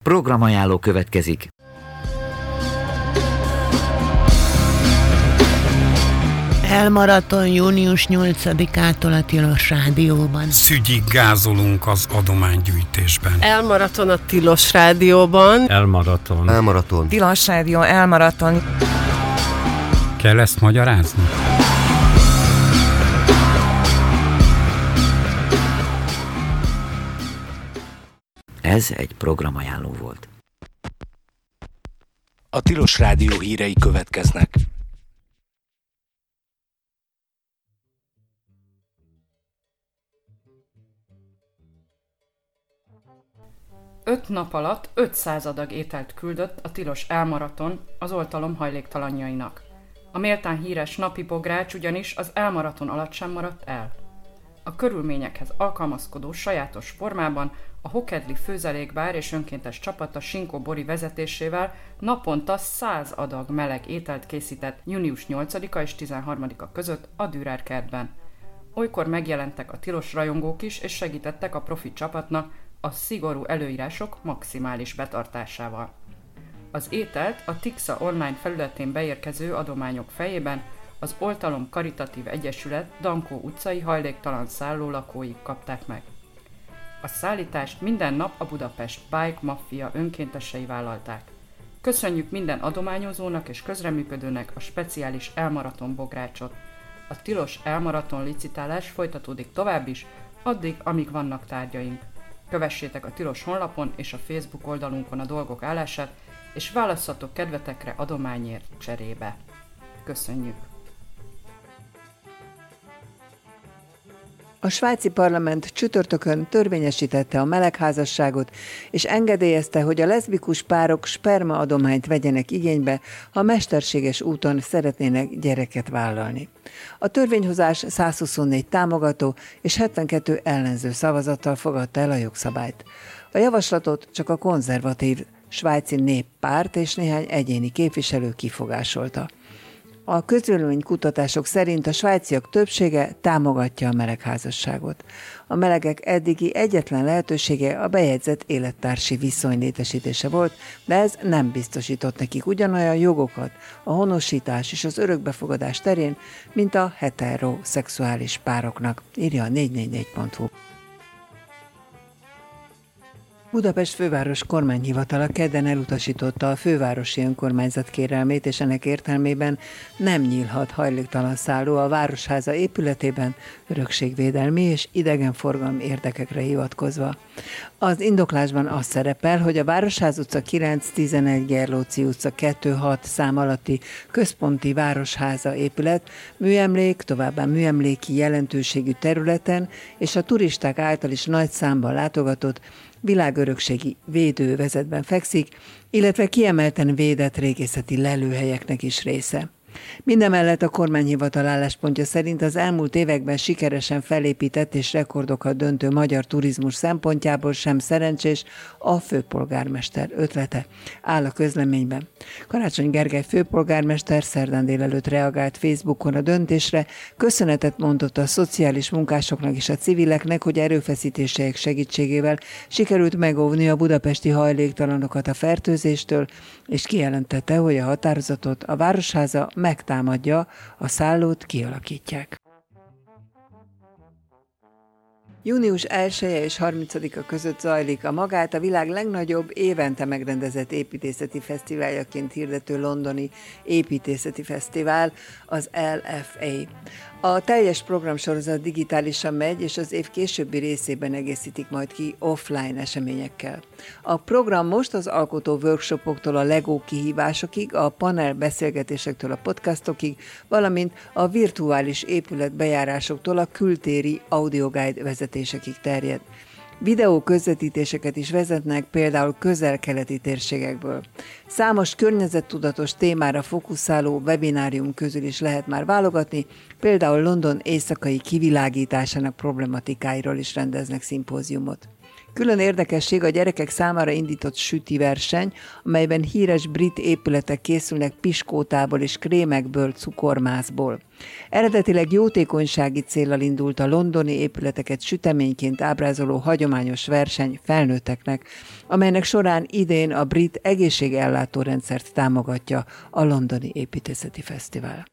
Programajánló következik. Elmaraton június 8-ától a Tilos Rádióban. Szügyig gázolunk az adománygyűjtésben. Elmaraton a Tilos Rádióban. Elmaraton. Tilos Rádió elmaraton. Kell ezt magyarázni? Ez egy programajánló volt. A Tilos Rádió hírei következnek. Öt nap alatt 500 adag ételt küldött a Tilos Elmaraton az oltalom hajléktalanjainak. A méltán híres napi bogrács ugyanis az Elmaraton alatt sem maradt el. A körülményekhez alkalmazkodó sajátos formában a Hokedli főzelékbár és önkéntes csapata Sinkó Bori vezetésével naponta 100 adag meleg ételt készített június 8-a és 13-a között a Dürer kertben. Olykor megjelentek a tilos rajongók is és segítettek a profi csapatnak a szigorú előírások maximális betartásával. Az ételt a Tixa online felületén beérkező adományok fejében az Oltalom Karitatív Egyesület Dankó utcai hajléktalan szálló lakói kapták meg. A szállítást minden nap a Budapest Bike Mafia önkéntesei vállalták. Köszönjük minden adományozónak és közreműködőnek a speciális Elmaraton bográcsot. A Tilos Elmaraton licitálás folytatódik tovább is, addig, amíg vannak tárgyaink. Kövessétek a Tilos honlapon és a Facebook oldalunkon a dolgok állását, és válasszatok kedvetekre adományért cserébe. Köszönjük! A svájci parlament csütörtökön törvényesítette a melegházasságot, és engedélyezte, hogy a leszbikus párok spermaadományt vegyenek igénybe, ha mesterséges úton szeretnének gyereket vállalni. A törvényhozás 124 támogató és 72 ellenző szavazattal fogadta el a jogszabályt. A javaslatot csak a konzervatív svájci néppárt és néhány egyéni képviselő kifogásolta. A közvéleménykutatások szerint a svájciak többsége támogatja a melegházasságot. A melegek eddigi egyetlen lehetősége a bejegyzett élettársi viszony létesítése volt, de ez nem biztosított nekik ugyanolyan jogokat a honosítás és az örökbefogadás terén, mint a heteroszexuális pároknak, írja a 444.hu. Budapest főváros kormányhivatala kedden elutasította a fővárosi önkormányzat kérelmét, és ennek értelmében nem nyílhat hajléktalan szálló a Városháza épületében örökségvédelmi és idegenforgalmi érdekekre hivatkozva. Az indoklásban az szerepel, hogy a Városház utca 9-11 Gerlóci utca 2-6 szám alatti központi Városháza épület műemlék, továbbá műemléki jelentőségű területen és a turisták által is nagy számban látogatott világörökségi védőövezetben fekszik, illetve kiemelten védett régészeti lelőhelyeknek is része. Mindemellett a kormányhivatal álláspontja szerint az elmúlt években sikeresen felépített és rekordokat döntő magyar turizmus szempontjából sem szerencsés a főpolgármester ötlete, áll a közleményben. Karácsony Gergely főpolgármester szerdán délelőtt reagált Facebookon a döntésre, köszönetet mondott a szociális munkásoknak és a civileknek, hogy erőfeszítéseik segítségével sikerült megóvni a budapesti hajléktalanokat a fertőzéstől, és kijelentette, hogy a határozatot a Városháza megtámadja, a szállót kialakítják. Június 1-e és 30-a között zajlik a magát a világ legnagyobb évente megrendezett építészeti fesztiváljaként hirdető londoni építészeti fesztivál, az LFA. A teljes programsorozat digitálisan megy, és az év későbbi részében egészítik majd ki offline eseményekkel. A program most az alkotó workshopoktól a Lego kihívásokig, a panel beszélgetésektől a podcastokig, valamint a virtuális épület bejárásoktól a kültéri audioguide vezetésekig terjed. Videó közvetítéseket is vezetnek, például közel-keleti térségekből. Számos környezettudatos témára fókuszáló webinárium közül is lehet már válogatni, például London éjszakai kivilágításának problematikáiról is rendeznek szimpóziumot. Külön érdekesség a gyerekek számára indított süti verseny, amelyben híres brit épületek készülnek piskótából és krémekből, cukormászból. Eredetileg jótékonysági céllal indult a londoni épületeket süteményként ábrázoló hagyományos verseny felnőtteknek, amelynek során idén a brit egészségellátórendszert támogatja a Londoni Építészeti Fesztivál.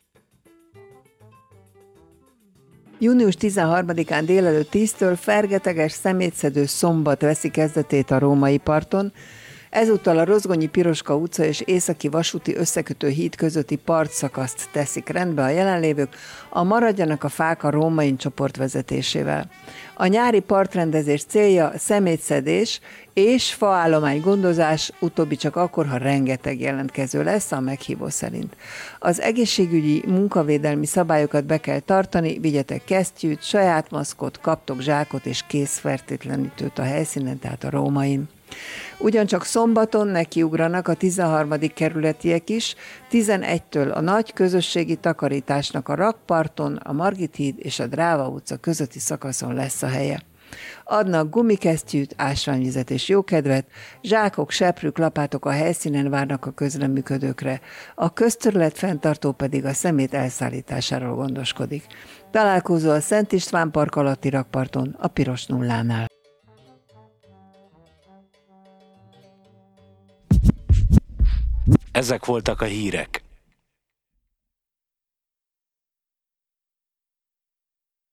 Június 13-án délelőtt 10-től fergeteges szemétszedő szombat veszi kezdetét a római parton. Ezúttal a Rozgonyi Piroska utca és Északi vasúti összekötő híd közötti partszakaszt teszik rendbe a jelenlévők, a Maradjanak a fák a rómain csoport vezetésével. A nyári partrendezés célja szemétszedés és faállomány gondozás, utóbbi csak akkor, ha rengeteg jelentkező lesz, a meghívó szerint. Az egészségügyi munkavédelmi szabályokat be kell tartani, vigyetek kesztyűt, saját maszkot, kaptok zsákot és kézfertőtlenítőt a helyszínen, tehát a rómain. Ugyancsak szombaton nekiugranak a 13. kerületiek is, 11-től a nagy közösségi takarításnak a Rakparton, a Margit híd és a Dráva utca közötti szakaszon lesz a helye. Adnak gumikesztyűt, ásványvizet és jókedvet, zsákok, seprűk, lapátok a helyszínen várnak a közreműködőkre, a közterület fenntartó pedig a szemét elszállításáról gondoskodik. Találkozó a Szent István park alatti rakparton, a Piros Nullánál. Ezek voltak a hírek.